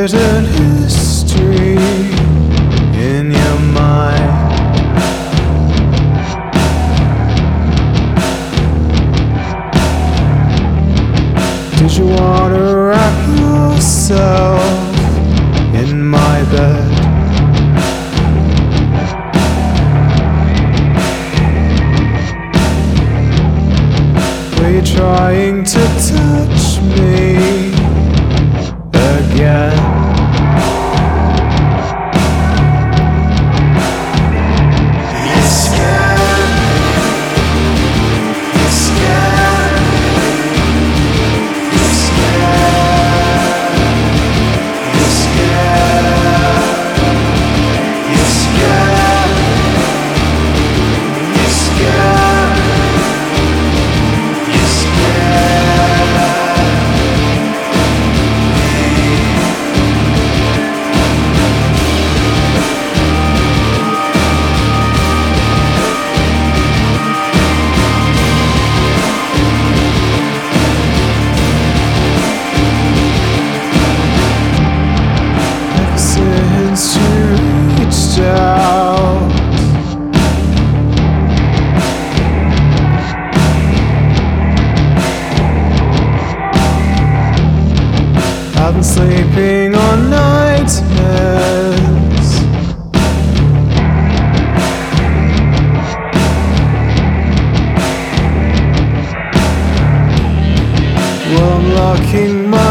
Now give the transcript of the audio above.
written history in your mind. Did you want to wrap yourself in my bed? Were you trying to touch me again? You scared me. You scared me. You scared. You scared. You scared. You scared. You scared me. Ever since you reached out, I've been sleeping on nightmares. Well, I'm locking my